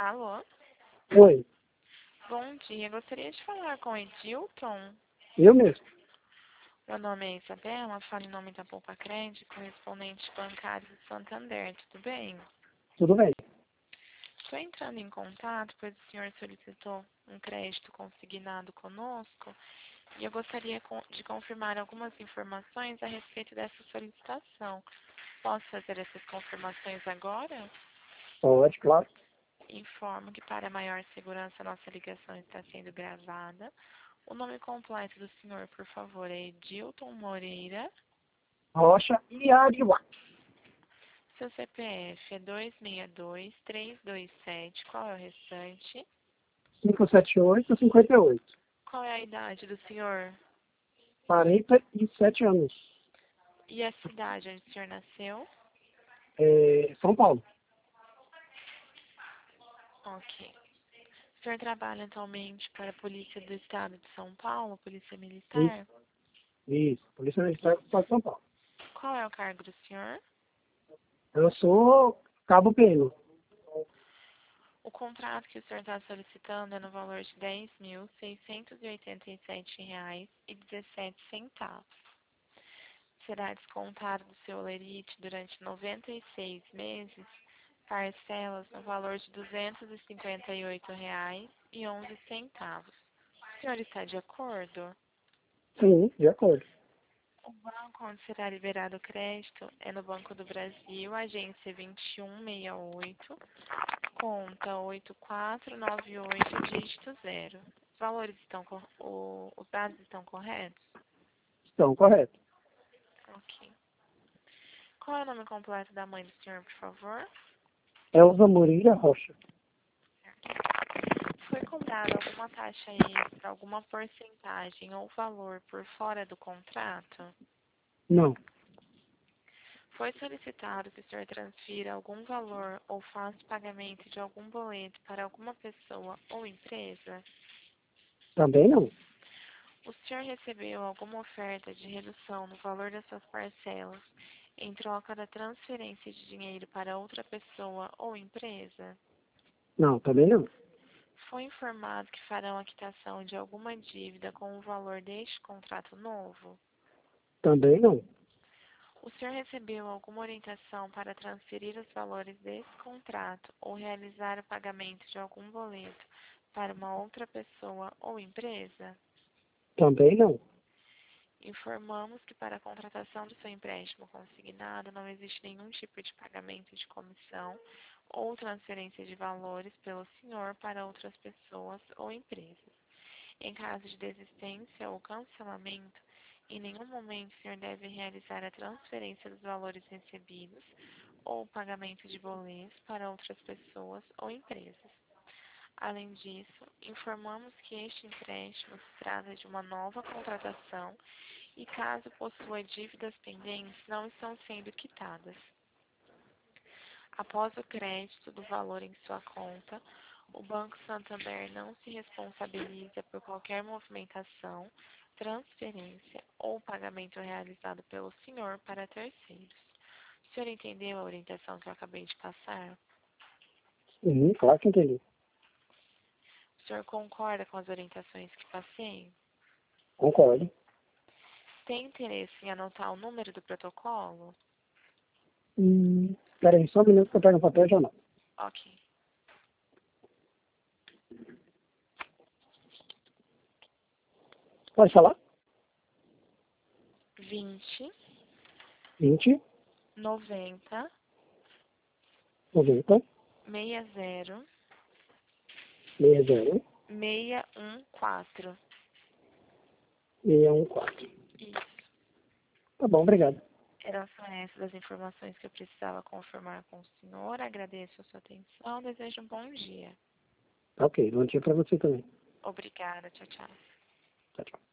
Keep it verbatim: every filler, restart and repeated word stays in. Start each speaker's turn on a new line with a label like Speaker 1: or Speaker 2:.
Speaker 1: Alô?
Speaker 2: Oi,
Speaker 1: Bom dia, gostaria de falar com o Edilton.
Speaker 2: eu mesmo.
Speaker 1: Meu nome é Isabela, falo em nome da Poupa Crédito, correspondente bancário do Santander, tudo bem?
Speaker 2: Tudo bem?
Speaker 1: Estou entrando em contato, pois o senhor solicitou um crédito consignado conosco e eu gostaria con- de confirmar algumas informações a respeito dessa solicitação. Posso fazer essas confirmações agora?
Speaker 2: Pode, claro.
Speaker 1: Informo que para maior segurança nossa ligação está sendo gravada. O nome completo do senhor, por favor, é Edilton Moreira.
Speaker 2: Rocha e Ariuá.
Speaker 1: Seu C P F é dois seis dois, três dois sete. Qual é o restante?
Speaker 2: cinco sete oito, cinquenta e oito.
Speaker 1: Qual é a idade do senhor?
Speaker 2: quarenta e sete anos.
Speaker 1: E a cidade onde o senhor nasceu?
Speaker 2: É, São Paulo.
Speaker 1: Ok. O senhor trabalha atualmente para a Polícia do Estado de São Paulo, Polícia Militar?
Speaker 2: Isso, isso. Polícia Militar do Estado de São Paulo.
Speaker 1: Qual é o cargo do senhor?
Speaker 2: Eu sou cabo peno.
Speaker 1: O contrato que o senhor está solicitando é no valor de dez mil seiscentos e oitenta e sete reais e dezessete centavos. Será descontado do seu lerite durante noventa e seis meses, parcelas no valor de duzentos e cinquenta e oito reais e onze centavos. O senhor está de acordo?
Speaker 2: Sim, de acordo.
Speaker 1: O banco onde será liberado o crédito é no Banco do Brasil, agência vinte e um sessenta e oito, conta oito quatro nove oito, dígito zero. Os valores estão, cor- o- os dados estão corretos?
Speaker 2: Estão correto.
Speaker 1: Ok. Qual é o nome completo da mãe do senhor, por favor?
Speaker 2: Elza Moreira Rocha.
Speaker 1: Foi cobrada alguma taxa extra, alguma porcentagem ou valor por fora do contrato?
Speaker 2: Não,
Speaker 1: Foi solicitado que o senhor transfira algum valor ou faça pagamento de algum boleto para alguma pessoa ou empresa?
Speaker 2: também não.
Speaker 1: O senhor recebeu alguma oferta de redução no valor das suas parcelas em troca da transferência de dinheiro para outra pessoa ou empresa?
Speaker 2: Não, também não.
Speaker 1: Foi informado que farão a quitação de alguma dívida com o valor deste contrato novo?
Speaker 2: Também não.
Speaker 1: O senhor recebeu alguma orientação para transferir os valores desse contrato ou realizar o pagamento de algum boleto para uma outra pessoa ou empresa?
Speaker 2: Também não.
Speaker 1: Informamos que para a contratação do seu empréstimo consignado não existe nenhum tipo de pagamento de comissão ou transferência de valores pelo senhor para outras pessoas ou empresas. Em caso de desistência ou cancelamento, em nenhum momento o senhor deve realizar a transferência dos valores recebidos ou o pagamento de boletos para outras pessoas ou empresas. Além disso, informamos que este empréstimo se trata de uma nova contratação e, caso possua dívidas pendentes, não estão sendo quitadas. Após o crédito do valor em sua conta, o Banco Santander não se responsabiliza por qualquer movimentação, transferência ou pagamento realizado pelo senhor para terceiros. O senhor entendeu a orientação que eu acabei de passar?
Speaker 2: Sim, claro que entendi.
Speaker 1: O senhor concorda com as orientações que passei?
Speaker 2: Concordo.
Speaker 1: Tem interesse em anotar o número do protocolo?
Speaker 2: Hum, peraí, só um minuto que eu pego o papel e já não.
Speaker 1: Ok.
Speaker 2: Pode falar?
Speaker 1: vinte,
Speaker 2: vinte,
Speaker 1: noventa,
Speaker 2: noventa,
Speaker 1: sessenta,
Speaker 2: sessenta,
Speaker 1: seiscentos e quatorze.
Speaker 2: seis um quatro.
Speaker 1: Isso.
Speaker 2: Tá bom, obrigado.
Speaker 1: Eram só essas as informações que eu precisava confirmar com o senhor. Agradeço a sua atenção. Desejo um bom dia.
Speaker 2: Ok, bom dia pra você também.
Speaker 1: Obrigada. Tchau, tchau.
Speaker 2: Tchau, tchau.